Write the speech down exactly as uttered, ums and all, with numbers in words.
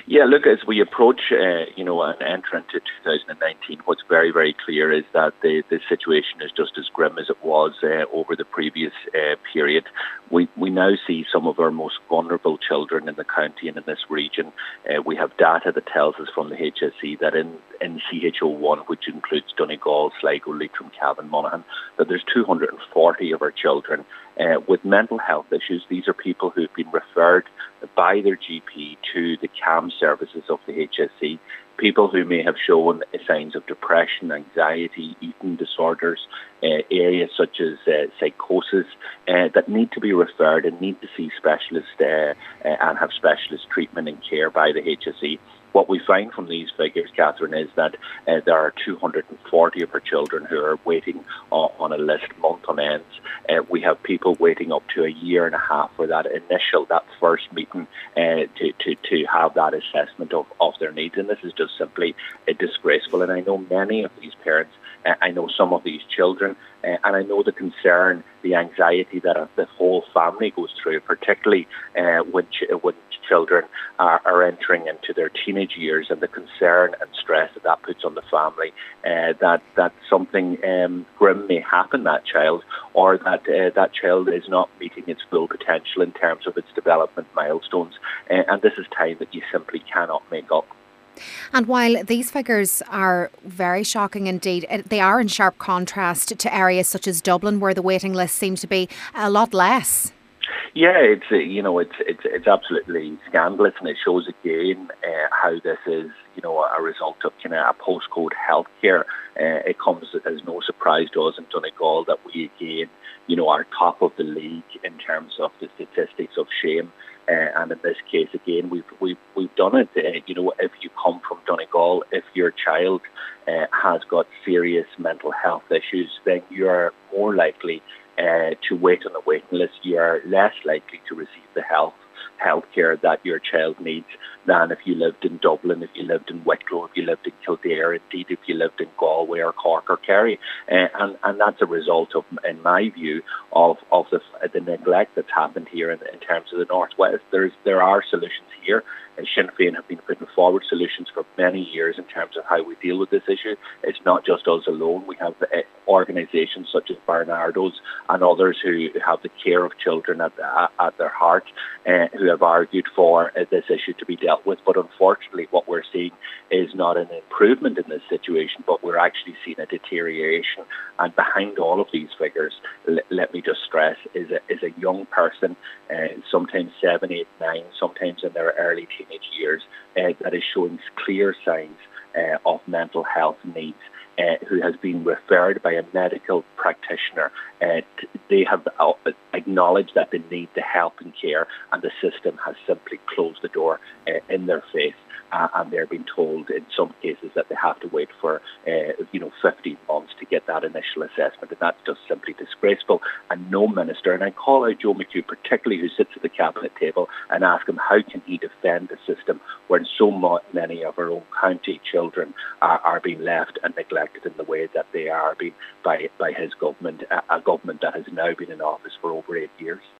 Yeah, look, as we approach, uh, you know, an entrant to two thousand nineteen, what's very, very clear is that the, the situation is just as grim as it was uh, over the previous uh, period. We we now see some of our most vulnerable children in the county and in this region. Uh, we have data that tells us from the H S E that in, in C H O one, which includes Donegal, Sligo, Leitrim, Cavan, Monaghan, that there's two hundred forty of our children uh, with mental health issues. These are people who've been referred by their G P to the C A M services of the H S E, people who may have shown signs of depression, anxiety, eating disorders, uh, areas such as uh, psychosis uh, that need to be referred and need to see specialists uh, uh, and have specialist treatment and care by the H S E. What we find from these figures, Catherine, is that uh, there are two hundred forty of our children who are waiting on, on a list month on ends. Uh, we have people waiting up to a year and a half for that initial, that first meeting uh, to, to, to have that assessment of, of their needs. And this is just simply uh, disgraceful. And I know many of these parents, uh, I know some of these children, uh, and I know the concern, the anxiety that uh, the whole family goes through, particularly uh, when, ch- when children are, are entering into their teenage years, and the concern and stress that that puts on the family, uh, that that something um, grim may happen to that child, or that uh, that child is not meeting its full potential in terms of its development milestones. Uh, and this is time that you simply cannot make up. And while these figures are very shocking indeed, they are in sharp contrast to areas such as Dublin, where the waiting list seems to be a lot less. Yeah, it's uh, you know it's it's it's absolutely scandalous, and it shows again uh, how this is you know a result of kind of a postcode healthcare. Uh, it comes as no surprise to us in Donegal that we again you know are top of the league in terms of the statistics of shame. Uh, and in this case, again, we've we've we've done it. Uh, you know, if you come from Donegal, if your child uh, has got serious mental health issues, then you are more likely uh, to wait on the waiting list. You are less likely to receive the health healthcare that your child needs than if you lived in Dublin, if you lived in Wicklow, if you lived in Kildare, indeed if you lived in Galway or Cork or Kerry. Uh, and, and that's a result of, in my view, of, of the, the neglect that's happened here in, in terms of the Northwest. There's, there are solutions here. And Sinn Féin have been putting forward solutions for many years in terms of how we deal with this issue. It's not just us alone. We have uh, organisations such as Barnardo's and others who have the care of children at, uh, at their heart, uh, who have argued for uh, this issue to be dealt with. But unfortunately, what we're seeing is not an improvement in this situation, but we're actually seeing a deterioration. And behind all of these figures, l- let me just stress, is a, is a young person, uh, sometimes seven, eight, nine, sometimes in their early teenage years, uh, that is showing clear signs uh, of mental health needs, uh, who has been referred by a medical practitioner. Uh, t- they have uh, acknowledged that they need the help and care, and the system has simply closed the door uh, in their face. Uh, and they're being told in some cases that they have to wait for, uh, you know, fifteen months to get that initial assessment. And that's just simply disgraceful. And no minister, and I call out Joe McHugh particularly, who sits at the cabinet table, and ask him how can he defend the system when so many of our own county children are, are being left and neglected in the way that they are being by, by his government, a, a government that has now been in office for over eight years.